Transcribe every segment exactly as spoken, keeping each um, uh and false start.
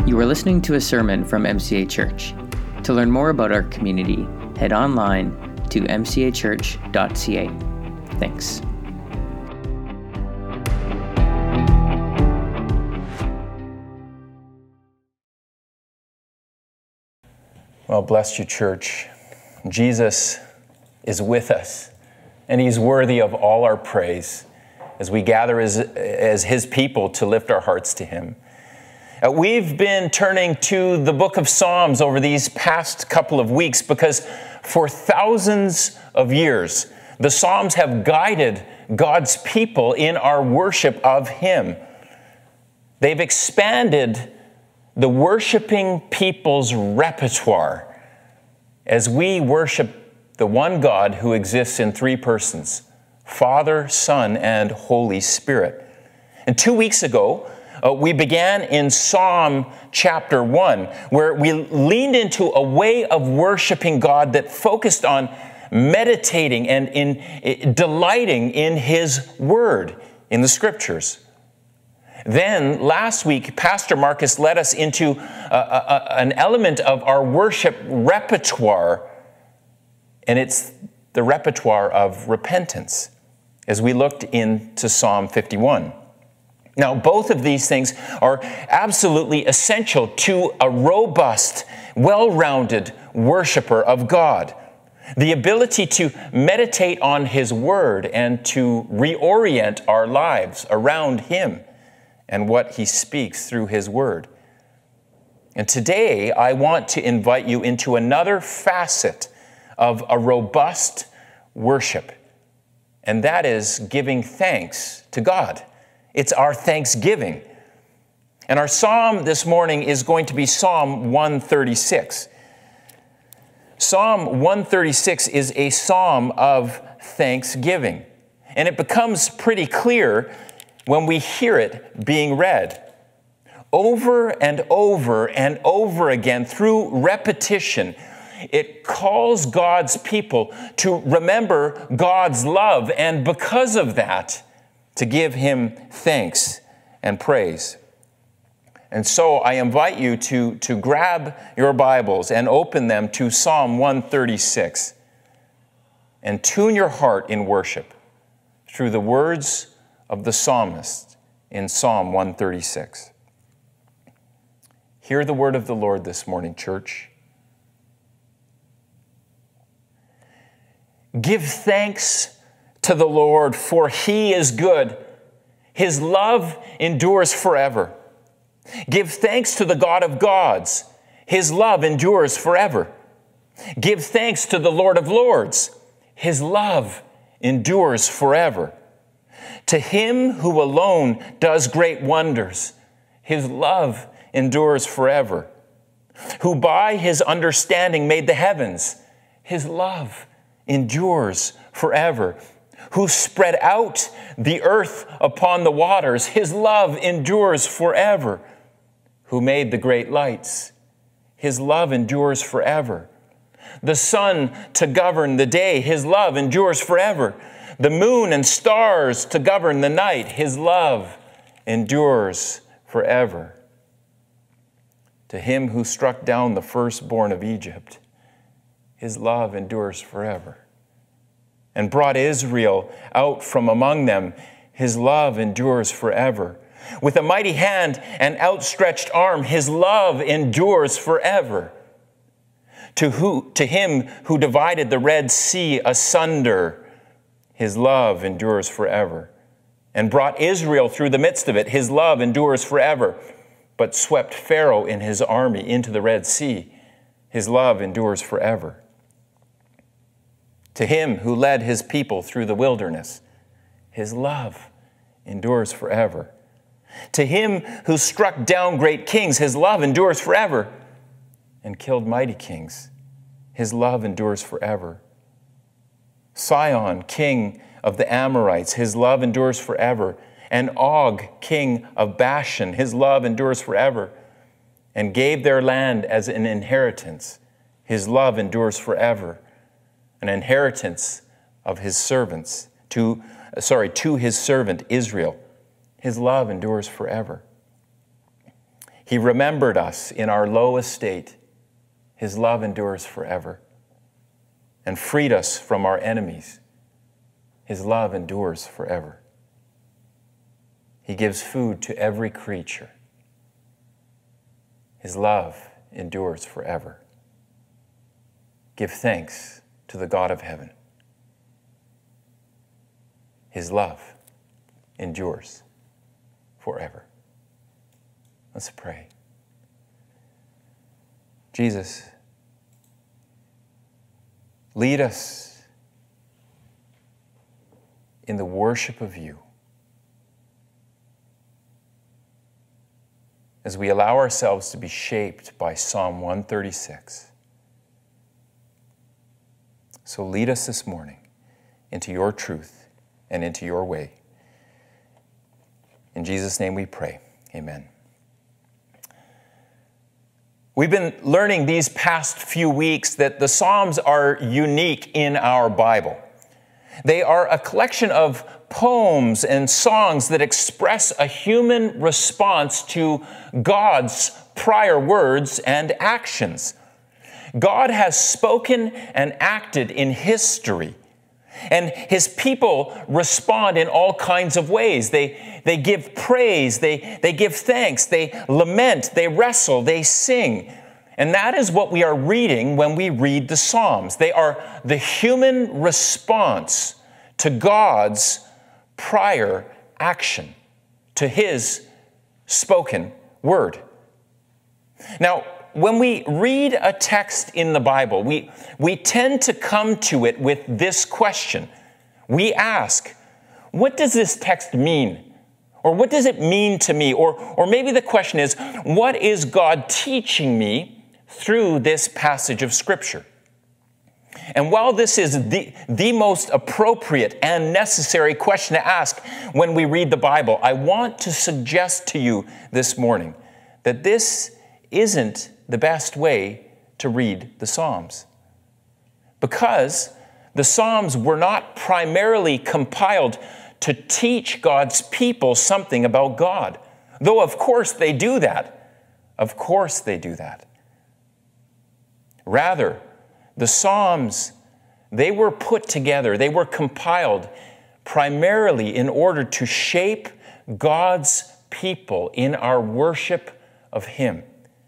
You are listening to a sermon from M C A Church. To learn more about our community, head online to m c a church dot c a. Thanks. Well, bless you, church. Jesus is with us, and he's worthy of all our praise as we gather as, as his people to lift our hearts to him. Uh, we've been turning to the book of Psalms over these past couple of weeks because for thousands of years, the Psalms have guided God's people in our worship of him. They've expanded the worshiping people's repertoire as we worship the one God who exists in three persons, Father, Son, and Holy Spirit. And two weeks ago, uh, we began in Psalm chapter one, where we leaned into a way of worshiping God that focused on meditating and in, in delighting in his word, in the scriptures. Then, last week, Pastor Marcus led us into a, a, an element of our worship repertoire, and it's the repertoire of repentance, as we looked into Psalm fifty-one. Now, both of these things are absolutely essential to a robust, well-rounded worshiper of God. The ability to meditate on his word and to reorient our lives around him and what he speaks through his word. And today, I want to invite you into another facet of a robust worship, and that is giving thanks to God. It's our thanksgiving. And our psalm this morning is going to be Psalm one thirty-six. Psalm one thirty-six is a psalm of thanksgiving, and it becomes pretty clear when we hear it being read. Over and over and over again, through repetition, it calls God's people to remember God's love, and because of that, to give him thanks and praise. And so I invite you to, to grab your Bibles and open them to Psalm one thirty-six and tune your heart in worship through the words of the psalmist in Psalm one thirty-six. Hear the word of the Lord this morning, church. Give thanks to the Lord, for he is good. His love endures forever. Give thanks to the God of gods. His love endures forever. Give thanks to the Lord of lords. His love endures forever. To him who alone does great wonders, his love endures forever. Who by his understanding made the heavens, his love endures forever. Who spread out the earth upon the waters, his love endures forever. Who made the great lights, his love endures forever. The sun to govern the day, his love endures forever. The moon and stars to govern the night, his love endures forever. To him who struck down the firstborn of Egypt, his love endures forever. And brought Israel out from among them, his love endures forever. With a mighty hand and outstretched arm, his love endures forever. To who, to him who divided the Red Sea asunder, his love endures forever. And brought Israel through the midst of it, his love endures forever. But swept Pharaoh and his army into the Red Sea, his love endures forever. To him who led his people through the wilderness, his love endures forever. To him who struck down great kings, his love endures forever. And killed mighty kings, his love endures forever. Sihon, king of the Amorites, his love endures forever. And Og, king of Bashan, his love endures forever. And gave their land as an inheritance, his love endures forever. An inheritance of his servants to, sorry, to his servant Israel. His love endures forever. He remembered us in our low estate. His love endures forever. And freed us from our enemies. His love endures forever. He gives food to every creature. His love endures forever. Give thanks to the God of heaven. His love endures forever. Let's pray. Jesus, lead us in the worship of you as we allow ourselves to be shaped by Psalm one thirty-six. So lead us this morning into your truth and into your way. In Jesus' name we pray. Amen. We've been learning these past few weeks that the Psalms are unique in our Bible. They are a collection of poems and songs that express a human response to God's prior words and actions. God has spoken and acted in history, and his people respond in all kinds of ways. They, they give praise, they, they give thanks, they lament, they wrestle, they sing. And that is what we are reading when we read the Psalms. They are the human response to God's prior action, to his spoken word. Now, when we read a text in the Bible, we, we tend to come to it with this question. We ask, what does this text mean? Or what does it mean to me? Or, or maybe the question is, what is God teaching me through this passage of Scripture? And while this is the, the most appropriate and necessary question to ask when we read the Bible, I want to suggest to you this morning that this isn't the best way to read the Psalms. Because the Psalms were not primarily compiled to teach God's people something about God. Though, of course, they do that. Of course they do that. Rather, the Psalms, they were put together, they were compiled primarily in order to shape God's people in our worship of him.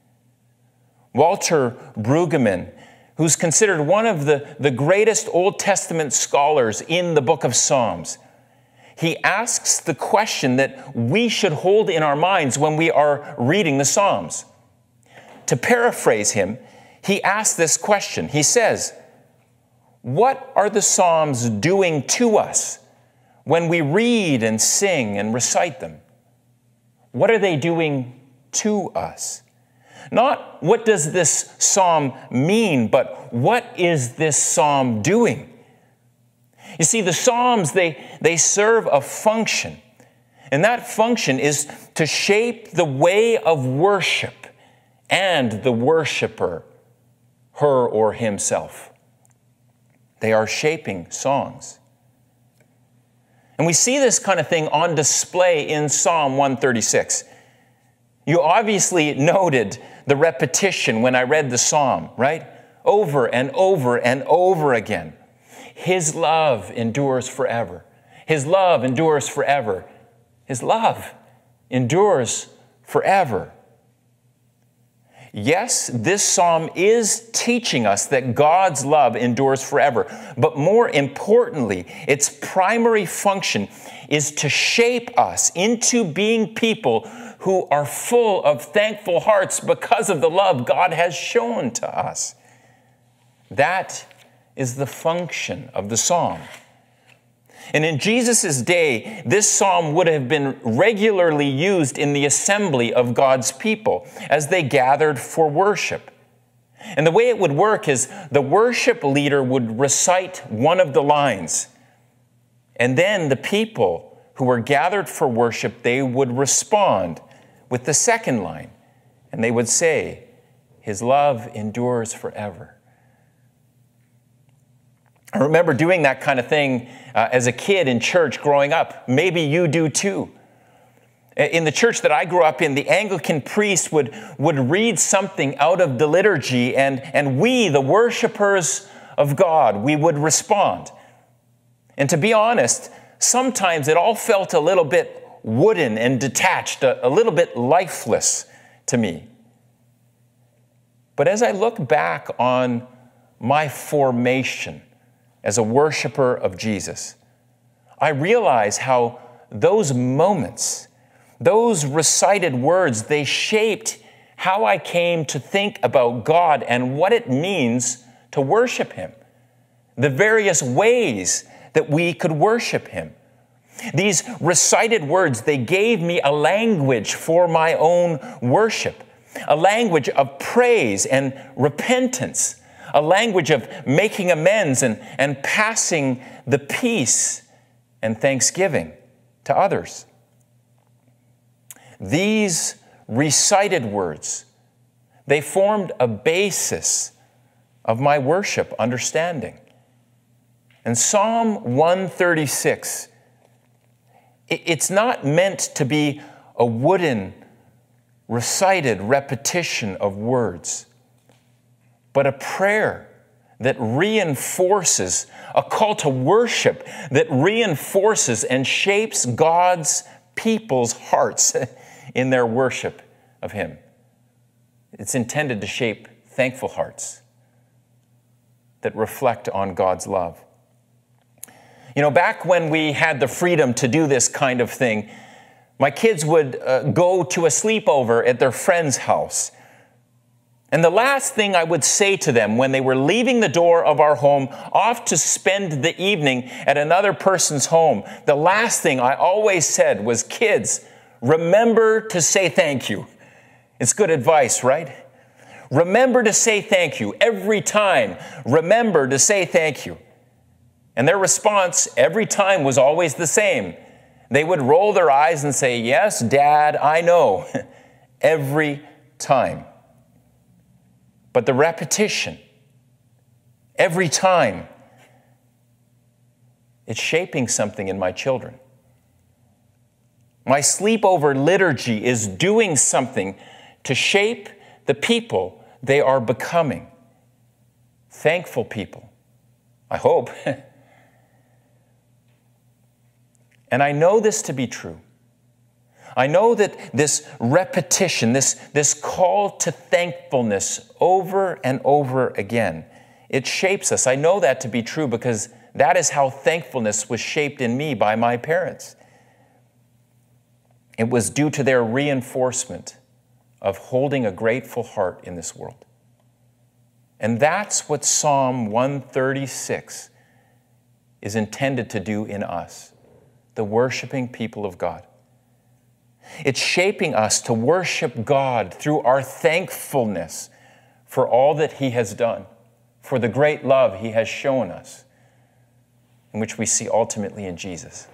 Walter Brueggemann, who's considered one of the, the greatest Old Testament scholars in the book of Psalms, he asks the question that we should hold in our minds when we are reading the Psalms. To paraphrase him, he asks this question. He says, what are the Psalms doing to us when we read and sing and recite them? What are they doing to us? Not what does this psalm mean, but what is this psalm doing? You see, the Psalms, they, they serve a function. And that function is to shape the way of worship and the worshiper, her or himself. They are shaping songs. And we see this kind of thing on display in Psalm one thirty-six. You obviously noted the repetition when I read the psalm, right? Over and over and over again. His love endures forever. His love endures forever. His love endures forever. Yes, this psalm is teaching us that God's love endures forever. But more importantly, its primary function is to shape us into being people who are full of thankful hearts because of the love God has shown to us. That is the function of the psalm. And in Jesus' day, this psalm would have been regularly used in the assembly of God's people as they gathered for worship. And the way it would work is the worship leader would recite one of the lines, and then the people who were gathered for worship, they would respond with the second line, and they would say, his love endures forever. I remember doing that kind of thing uh, as a kid in church growing up. Maybe you do too. In the church that I grew up in, the Anglican priest would, would read something out of the liturgy, and, and we, the worshipers of God, we would respond. And to be honest, sometimes it all felt a little bit wooden and detached, a, a little bit lifeless to me. But as I look back on my formation as a worshiper of Jesus, I realize how those moments, those recited words, they shaped how I came to think about God and what it means to worship Him. The various ways that we could worship Him. These recited words, they gave me a language for my own worship, a language of praise and repentance, a language of making amends and, and passing the peace and thanksgiving to others. These recited words, they formed a basis of my worship understanding. And Psalm one thirty-six, it's not meant to be a wooden, recited repetition of words, but a prayer that reinforces, a call to worship that reinforces and shapes God's people's hearts in their worship of Him. It's intended to shape thankful hearts that reflect on God's love. You know, back when we had the freedom to do this kind of thing, my kids would uh, go to a sleepover at their friend's house. And the last thing I would say to them when they were leaving the door of our home off to spend the evening at another person's home, the last thing I always said was, kids, remember to say thank you. It's good advice, right? Remember to say thank you every time. Remember to say thank you. And their response every time was always the same. They would roll their eyes and say, yes, Dad, I know, every time. But the repetition, every time, it's shaping something in my children. My sleepover liturgy is doing something to shape the people they are becoming. Thankful people, I hope. And I know this to be true. I know that this repetition, this, this call to thankfulness over and over again, it shapes us. I know that to be true because that is how thankfulness was shaped in me by my parents. It was due to their reinforcement of holding a grateful heart in this world. And that's what Psalm one thirty-six is intended to do in us, the worshiping people of God. It's shaping us to worship God through our thankfulness for all that He has done, for the great love He has shown us, in which we see ultimately in Jesus.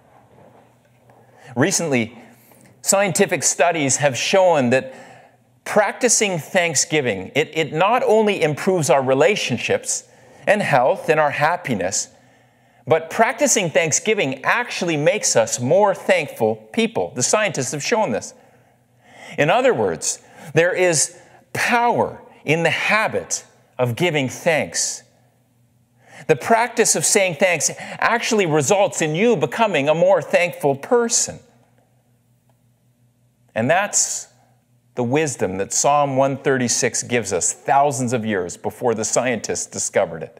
Recently, scientific studies have shown that practicing thanksgiving, it, it not only improves our relationships and health and our happiness, but practicing thanksgiving actually makes us more thankful people. The scientists have shown this. In other words, there is power in the habit of giving thanks. The practice of saying thanks actually results in you becoming a more thankful person. And that's the wisdom that Psalm one thirty-six gives us thousands of years before the scientists discovered it.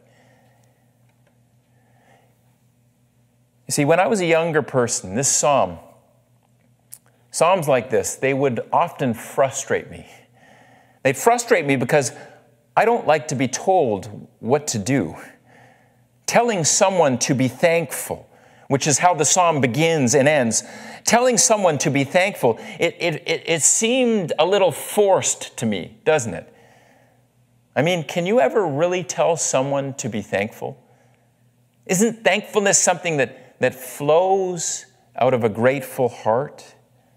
You see, when I was a younger person, this psalm, psalms like this, they would often frustrate me. They'd frustrate me because I don't like to be told what to do. Telling someone to be thankful, which is how the psalm begins and ends, telling someone to be thankful, it, it, it, it seemed a little forced to me, doesn't it? I mean, can you ever really tell someone to be thankful? Isn't thankfulness something that that flows out of a grateful heart?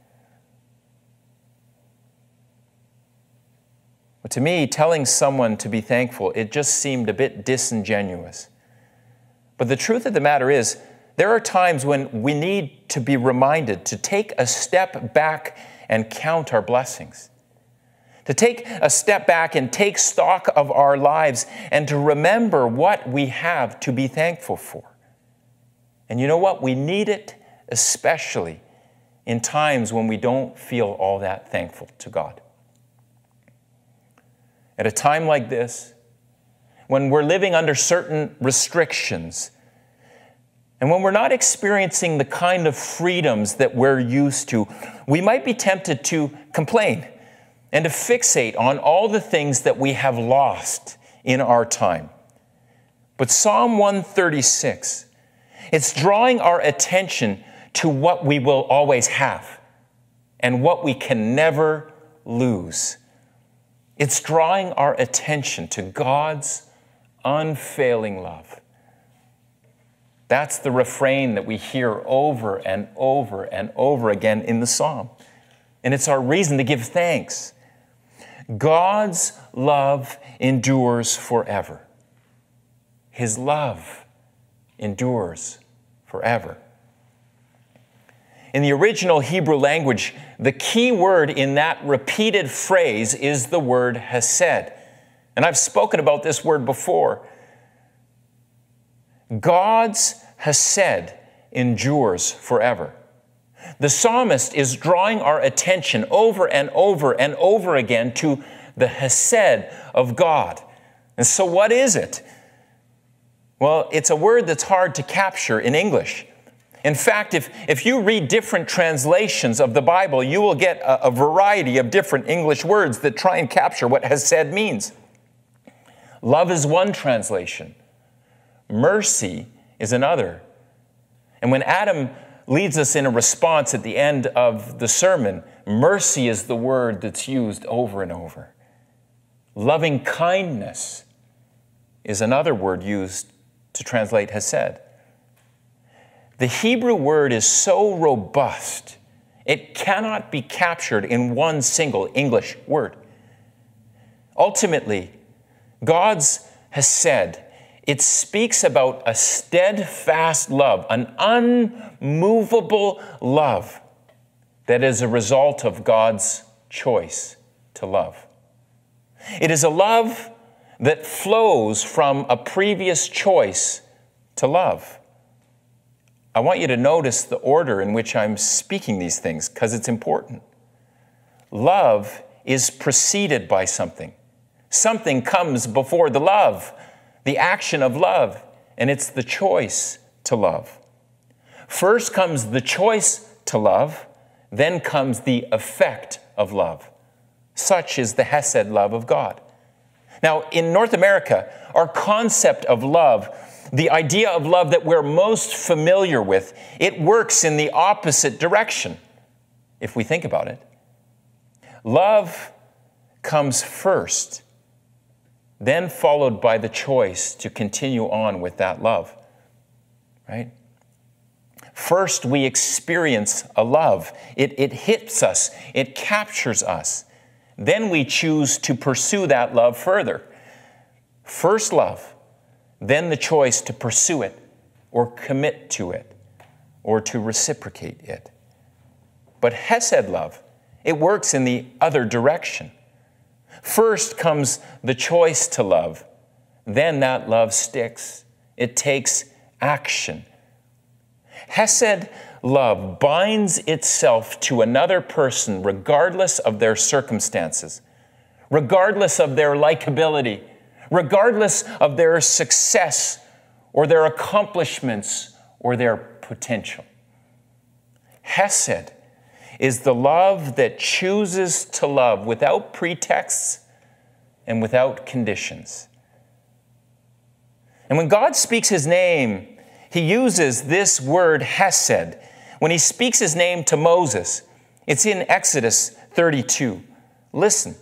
But to me, telling someone to be thankful, it just seemed a bit disingenuous. But the truth of the matter is There are times when we need to be reminded to take a step back and count our blessings. To take a step back and take stock of our lives and to remember what we have to be thankful for. And you know what? We need it especially in times when we don't feel all that thankful to God. At a time like this, when we're living under certain restrictions, and when we're not experiencing the kind of freedoms that we're used to, we might be tempted to complain and to fixate on all the things that we have lost in our time. But Psalm one thirty-six, it's drawing our attention to what we will always have and what we can never lose. It's drawing our attention to God's unfailing love. That's the refrain that we hear over and over and over again in the psalm. And it's our reason to give thanks. God's love endures forever. His love endures forever. In the original Hebrew language, the key word in that repeated phrase is the word hesed. And I've spoken about this word before. God's hesed endures forever. The psalmist is drawing our attention over and over and over again to the hesed of God. And so what is it? Well, it's a word that's hard to capture in English. In fact, if, if you read different translations of the Bible, you will get a, a variety of different English words that try and capture what hesed means. Love is one translation. Mercy is another. And when Adam leads us in a response at the end of the sermon, mercy is the word that's used over and over. Loving kindness is another word used to translate hesed. The Hebrew word is so robust, it cannot be captured in one single English word. Ultimately, God's hesed, it speaks about a steadfast love, an unmovable love that is a result of God's choice to love. It is a love that flows from a previous choice to love. I want you to notice the order in which I'm speaking these things because it's important. Love is preceded by something. Something comes before the love, the action of love, and it's the choice to love. First comes the choice to love, then comes the effect of love. Such is the hesed love of God. Now, in North America, our concept of love, the idea of love that we're most familiar with, it works in the opposite direction, if we think about it. Love comes first, then followed by the choice to continue on with that love, right? First, we experience a love. It, it hits us. It captures us. Then we choose to pursue that love further. First love, then the choice to pursue it or commit to it or to reciprocate it. But hesed love, it works in the other direction. First comes the choice to love. Then that love sticks. It takes action. Hesed love binds itself to another person regardless of their circumstances, regardless of their likability, regardless of their success or their accomplishments or their potential. Hesed is the love that chooses to love without pretexts and without conditions. And when God speaks his name, he uses this word hesed. When he speaks his name to Moses, it's in Exodus thirty-two. Listen.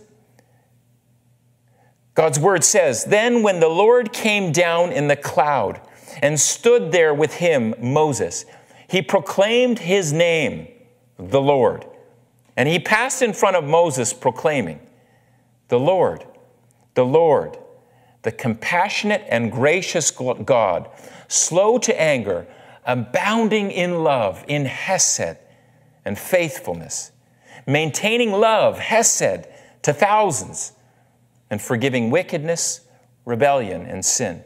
God's word says, "Then when the Lord came down in the cloud and stood there with him, Moses, he proclaimed his name, the Lord. And he passed in front of Moses proclaiming, 'The Lord, the Lord, the compassionate and gracious God, slow to anger, abounding in love, in hesed and faithfulness, maintaining love, hesed, to thousands, and forgiving wickedness, rebellion, and sin.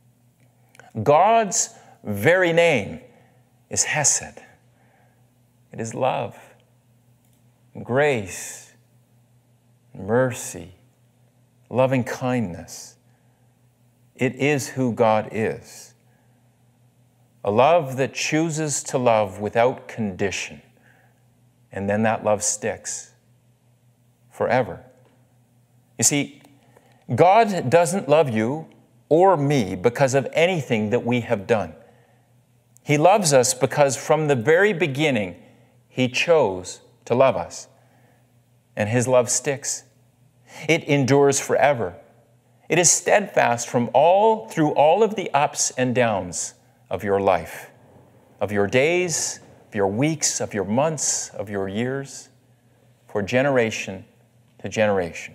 God's very name is hesed. It is love, and grace, and mercy, loving kindness. It is who God is. A love that chooses to love without condition. And then that love sticks forever. You see, God doesn't love you or me because of anything that we have done. He loves us because from the very beginning, He chose to love us. And His love sticks. It endures forever. It is steadfast from all, through all of the ups and downs of your life, of your days, of your weeks, of your months, of your years, for generation to generation.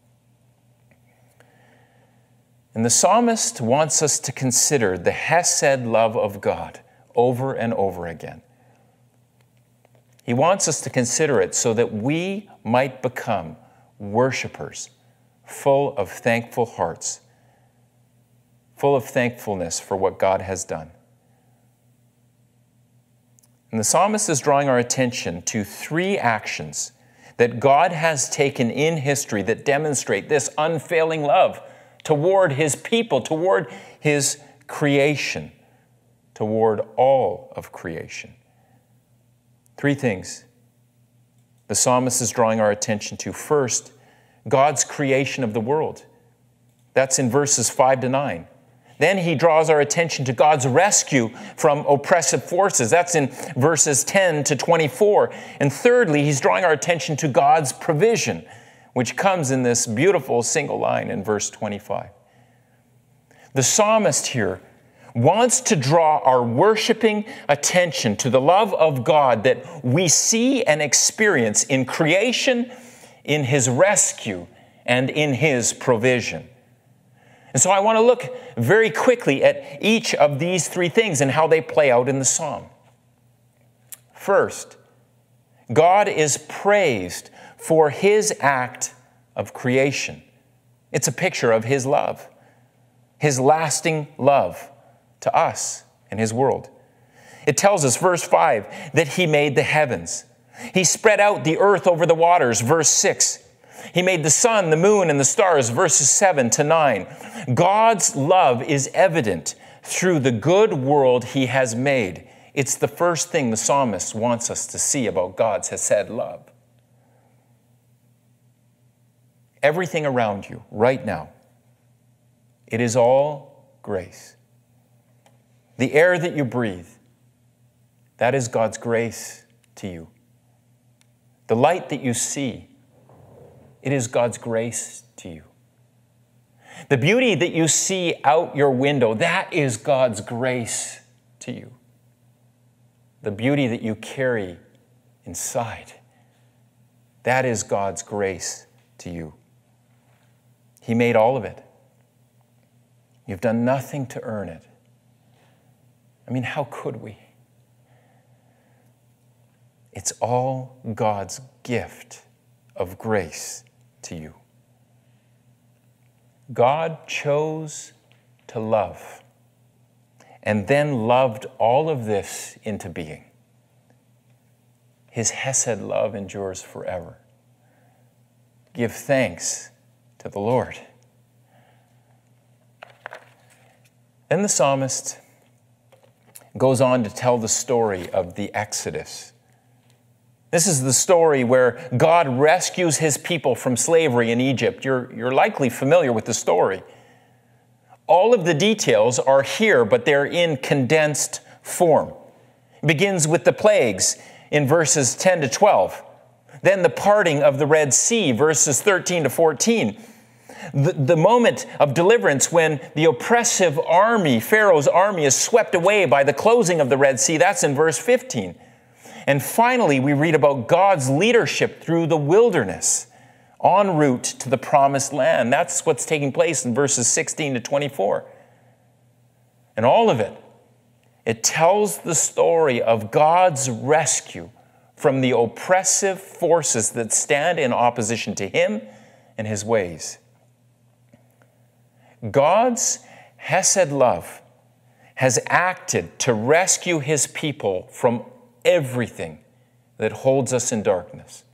And the psalmist wants us to consider the hesed love of God over and over again. He wants us to consider it so that we might become worshipers, full of thankful hearts, full of thankfulness for what God has done. And the psalmist is drawing our attention to three actions that God has taken in history that demonstrate this unfailing love toward His people, toward His creation, toward all of creation. Three things the psalmist is drawing our attention to. First, God's creation of the world. That's in verses five to nine. Then he draws our attention to God's rescue from oppressive forces. That's in verses ten to twenty-four. And thirdly, he's drawing our attention to God's provision, which comes in this beautiful single line in verse twenty-five. The psalmist here wants to draw our worshiping attention to the love of God that we see and experience in creation, in His rescue, and in His provision. And so I want to look very quickly at each of these three things and how they play out in the psalm. First, God is praised for His act of creation. It's a picture of His love, His lasting love to us and His world. It tells us, verse five, that He made the heavens. He spread out the earth over the waters, verse six. He made the sun, the moon, and the stars, verses seven to nine. God's love is evident through the good world He has made. It's the first thing the psalmist wants us to see about God's hesed love. Everything around you right now, it is all grace. The air that you breathe, that is God's grace to you. The light that you see, it is God's grace to you. The beauty that you see out your window, that is God's grace to you. The beauty that you carry inside, that is God's grace to you. He made all of it. You've done nothing to earn it. I mean, how could we? It's all God's gift of grace to you. God chose to love and then loved all of this into being. His hesed love endures forever. Give thanks to the Lord. Then the psalmist goes on to tell the story of the Exodus. This is the story where God rescues His people from slavery in Egypt. You're, you're likely familiar with the story. All of the details are here, but they're in condensed form. It begins with the plagues in verses ten to twelve. Then the parting of the Red Sea, verses thirteen to fourteen. The, the moment of deliverance when the oppressive army, Pharaoh's army, is swept away by the closing of the Red Sea. That's in verse fifteen. And finally, we read about God's leadership through the wilderness en route to the promised land. That's what's taking place in verses sixteen to twenty-four. And all of it It tells the story of God's rescue from the oppressive forces that stand in opposition to him and his ways. God's Hesed love has acted to rescue his people from everything that holds us in darkness.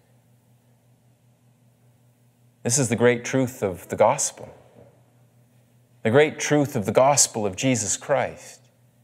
This is the great truth of the gospel. The great truth of the gospel of Jesus Christ.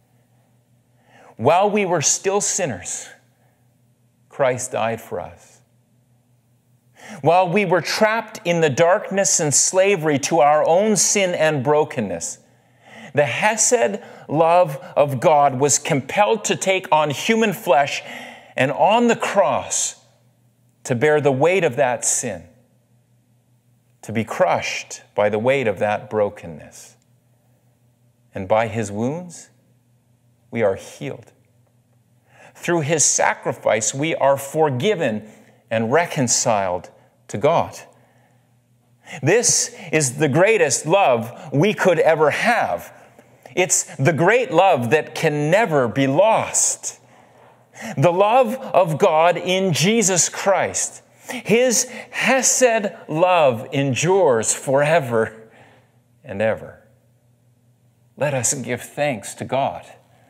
While we were still sinners, Christ died for us. While we were trapped in the darkness and slavery to our own sin and brokenness, the Hesed love of God was compelled to take on human flesh and on the cross to bear the weight of that sin, to be crushed by the weight of that brokenness. And by his wounds, we are healed. Through his sacrifice, we are forgiven and reconciled to God. This is the greatest love we could ever have. It's the great love that can never be lost. The love of God in Jesus Christ. His Hesed love endures forever and ever. Let us give thanks to God.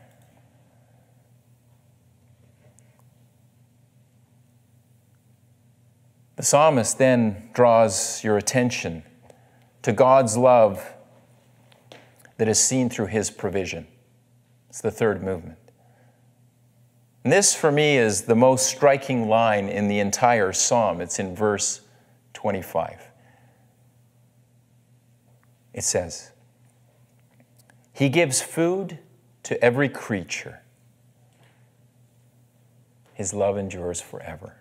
The psalmist then draws your attention to God's love that is seen through his provision. It's the third movement. And this, for me, is the most striking line in the entire psalm. It's in verse twenty-five. It says, "He gives food to every creature. His love endures forever."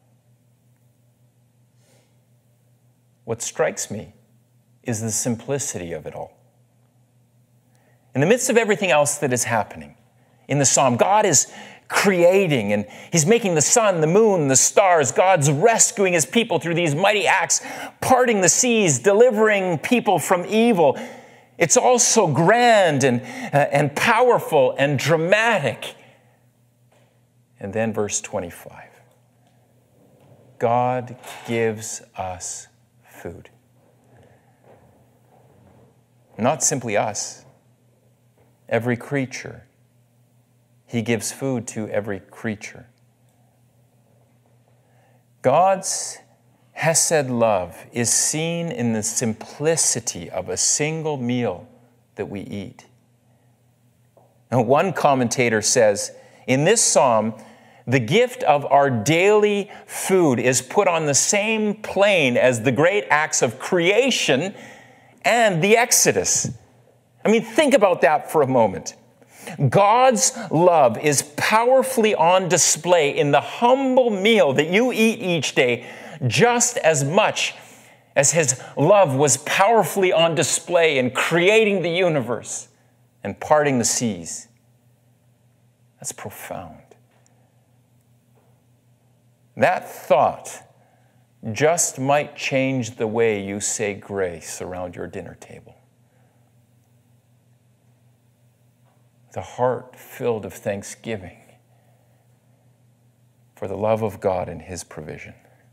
What strikes me is the simplicity of it all. In the midst of everything else that is happening in the psalm, God is creating and he's making the sun, the moon, the stars. God's rescuing his people through these mighty acts, parting the seas, delivering people from evil. It's all so grand and, uh, and powerful and dramatic. And then verse twenty-five. God gives us food. Not simply us. Every creature. He gives food to every creature. God's Hesed love is seen in the simplicity of a single meal that we eat. And one commentator says, in this psalm, the gift of our daily food is put on the same plane as the great acts of creation and the Exodus. I mean, think about that for a moment. God's love is powerfully on display in the humble meal that you eat each day, just as much as his love was powerfully on display in creating the universe and parting the seas. That's profound. That thought just might change the way you say grace around your dinner table. The heart filled of thanksgiving for the love of God and his provision.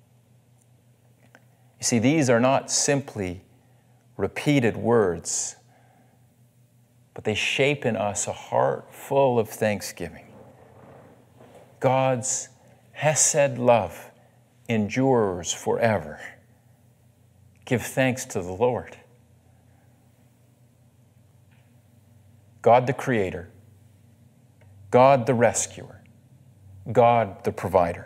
You see, these are not simply repeated words, but they shape in us a heart full of thanksgiving. God's Hesed love endures forever. Give thanks to the Lord. God the Creator, God the Rescuer, God the Provider.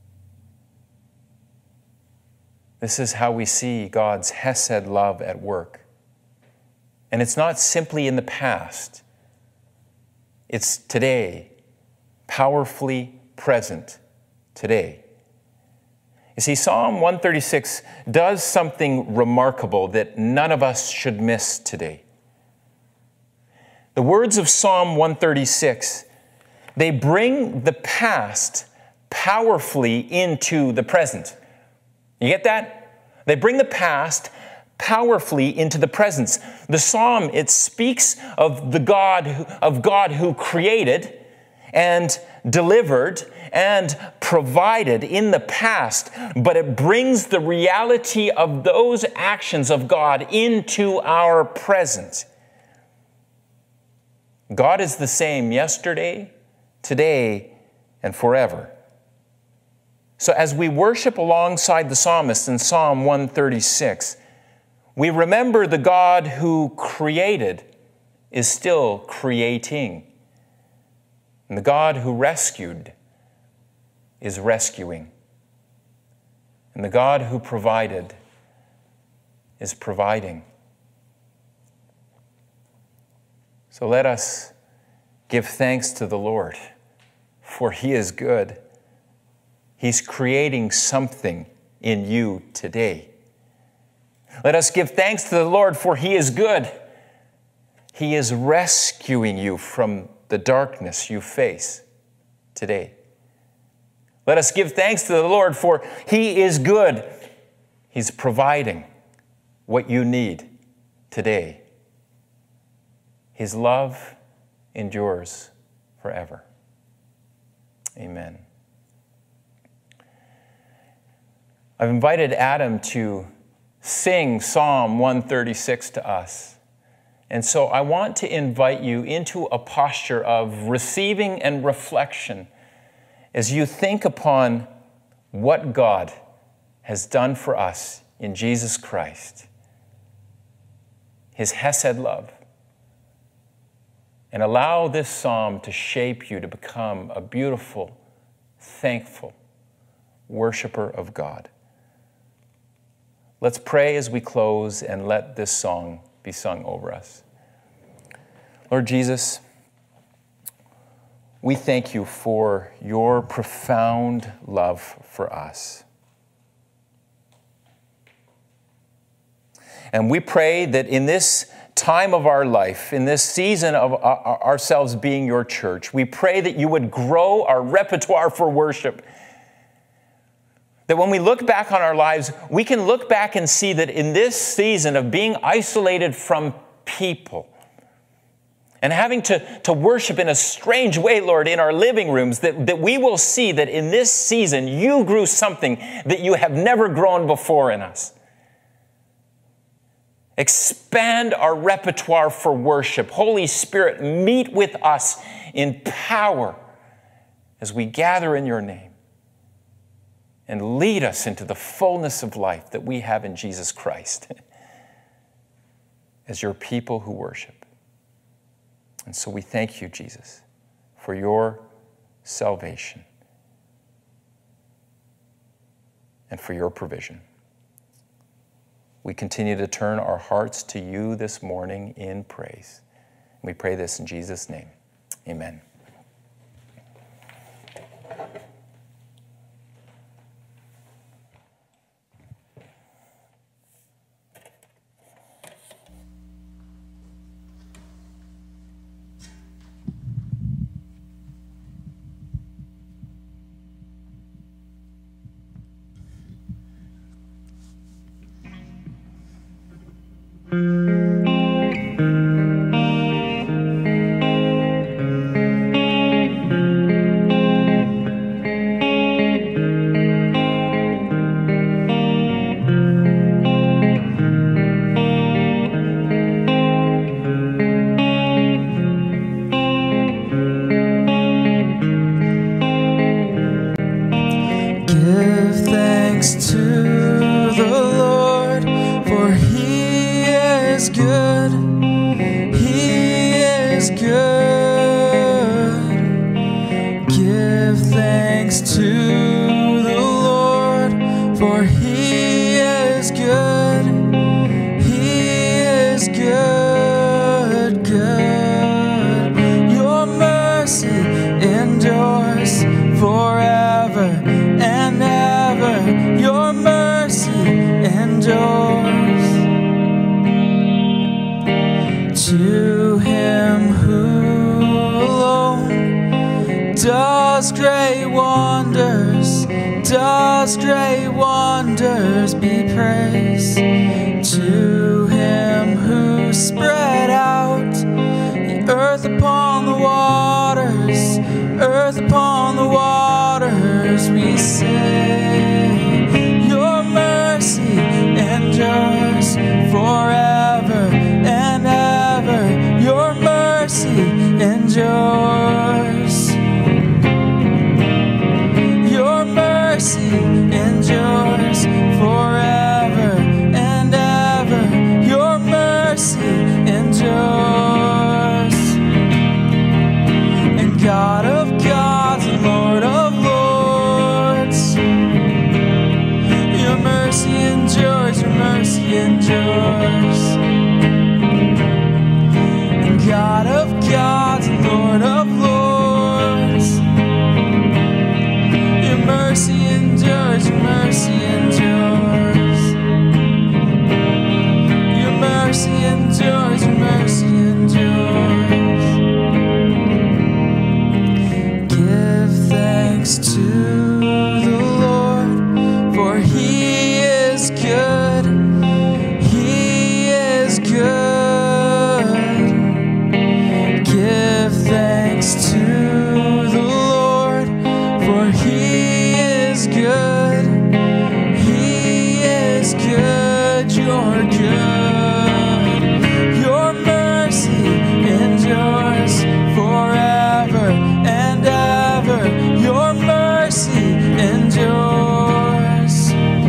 This is how we see God's Hesed love at work. And it's not simply in the past. It's today, powerfully present today. You see, Psalm one thirty-six does something remarkable that none of us should miss today. The words of Psalm one thirty-six, they bring the past powerfully into the present. You get that? They bring the past powerfully into the presence. The psalm, it speaks of the God, of God who created and delivered and provided in the past, but it brings the reality of those actions of God into our present. God is the same yesterday, today, and forever. So as we worship alongside the psalmist in Psalm one thirty-six, we remember the God who created is still creating. And the God who rescued is rescuing. And the God who provided is providing. So let us give thanks to the Lord, for He is good. He's creating something in you today. Let us give thanks to the Lord, for He is good. He is rescuing you from the darkness you face today. Let us give thanks to the Lord, for He is good. He's providing what you need today. His love endures forever. Amen. I've invited Adam to sing Psalm one thirty-six to us. And so I want to invite you into a posture of receiving and reflection as you think upon what God has done for us in Jesus Christ, His Hesed love. And allow this psalm to shape you to become a beautiful, thankful worshiper of God. Let's pray as we close and let this song be sung over us. Lord Jesus, we thank you for your profound love for us. And we pray that in this time of our life, in this season of ourselves being your church, we pray that you would grow our repertoire for worship. That when we look back on our lives, we can look back and see that in this season of being isolated from people and having to, to worship in a strange way, Lord, in our living rooms, that, that we will see that in this season you grew something that you have never grown before in us. Expand our repertoire for worship. Holy Spirit, meet with us in power as we gather in your name. And lead us into the fullness of life that we have in Jesus Christ as your people who worship. And so we thank you, Jesus, for your salvation and for your provision. We continue to turn our hearts to you this morning in praise. We pray this in Jesus' name. Amen. To him who alone does great wonders, does great wonders, be praised. To forever and ever. Your mercy endures. Your mercy endures forever and ever. Your mercy endures. And God of gods and Lord of lords, your mercy endures, your mercy endures. And God of gods and Lord of lords, your mercy endures, your mercy endures. Your mercy endures, your mercy endures. Give thanks to the Lord, for He is good. He is good. Give thanks to the Lord, for He is good. He is good. You're good. Your mercy endures forever and ever. Your mercy endures.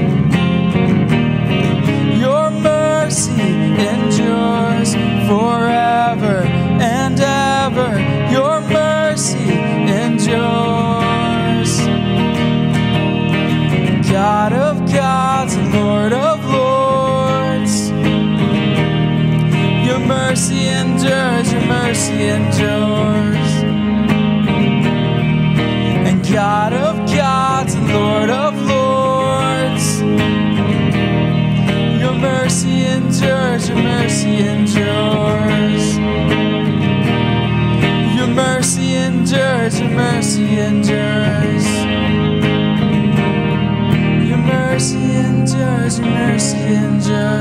Your mercy endures forever and ever. Your mercy endures. God of gods and Lord of lords, your mercy endures, your mercy endures. And God of gods and Lord of lords, your mercy endures, your mercy endures. Your mercy endures, your mercy endures. Your mercy endures, your mercy endures.